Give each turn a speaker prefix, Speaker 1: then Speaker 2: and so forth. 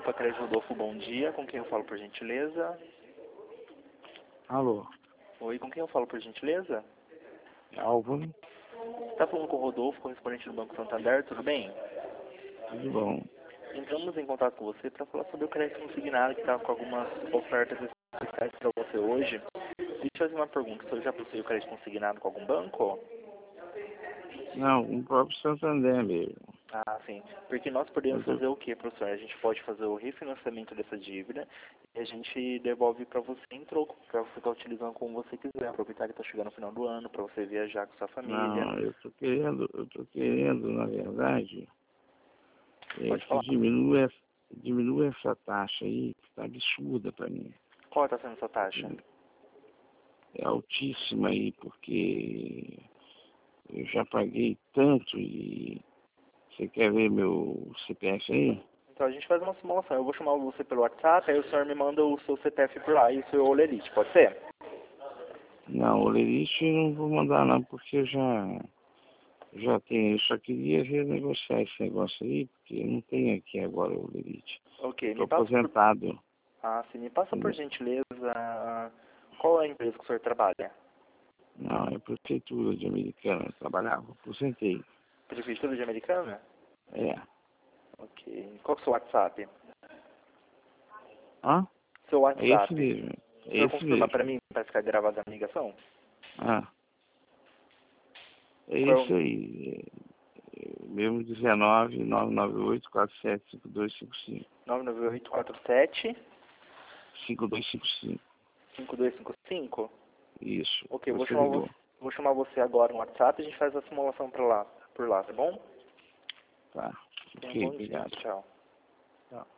Speaker 1: Opa, Crédito Rodolfo, bom dia. Com quem eu falo, por gentileza?
Speaker 2: Alô,
Speaker 1: Oi, com quem eu falo, por gentileza?
Speaker 2: Álvaro,
Speaker 1: Está falando com o Rodolfo, correspondente do Banco Santander, tudo bem?
Speaker 2: tudo bom?
Speaker 1: Entramos em contato com você para falar sobre o crédito consignado, que está com algumas ofertas especiais para você hoje. Deixa eu fazer uma pergunta, o senhor já possui o crédito consignado com algum banco?
Speaker 2: Não, o próprio Santander mesmo.
Speaker 1: Ah, sim. Porque nós podemos
Speaker 2: Eu tô-
Speaker 1: fazer o que, professor? A gente pode fazer o refinanciamento dessa dívida e a gente devolve para você em troco, para você estar utilizando como você quiser. Aproveitar que está chegando no final do ano, para você viajar com sua família.
Speaker 2: Não, eu tô querendo, na verdade,
Speaker 1: Pode
Speaker 2: que
Speaker 1: falar.
Speaker 2: diminua essa taxa aí, que está absurda para mim.
Speaker 1: Qual está sendo essa taxa?
Speaker 2: É altíssima aí, porque eu já paguei tanto e você quer ver meu CPF aí?
Speaker 1: Então a gente faz uma simulação. Eu vou chamar você pelo WhatsApp, aí o senhor me manda o seu CPF por lá e o seu Olerite, pode ser?
Speaker 2: Não, o Lerite não vou mandar não, porque eu já tenho. Eu só queria renegociar esse negócio aí, porque não tem aqui agora o Lerite.
Speaker 1: Ok,
Speaker 2: Estou
Speaker 1: me passa por...
Speaker 2: aposentado.
Speaker 1: Ah, sim, me passa por
Speaker 2: Entendeu?
Speaker 1: gentileza qual é a empresa que o senhor trabalha?
Speaker 2: Não, é prefeitura de Americana, eu trabalhava, aposentei.
Speaker 1: Prefeitura de Americana?
Speaker 2: É.
Speaker 1: Ok. Qual que é o seu WhatsApp?
Speaker 2: Hã?
Speaker 1: Seu
Speaker 2: É esse
Speaker 1: WhatsApp.
Speaker 2: mesmo.
Speaker 1: O
Speaker 2: É
Speaker 1: senhor
Speaker 2: esse
Speaker 1: confirma para
Speaker 2: mesmo.
Speaker 1: mim para ficar gravada a ligação?
Speaker 2: Ah, é
Speaker 1: Qual é
Speaker 2: esse aí. Mesmo 19 998 475255.
Speaker 1: o 99847
Speaker 2: 5255.
Speaker 1: 5255?
Speaker 2: Isso.
Speaker 1: Ok,
Speaker 2: Você ligou.
Speaker 1: vou chamar você agora no WhatsApp e a gente faz a simulação por lá, tá bom?
Speaker 2: Tá.
Speaker 1: Tenha um
Speaker 2: Ok,
Speaker 1: bom dia.
Speaker 2: obrigado.
Speaker 1: Tchau.
Speaker 2: Tchau.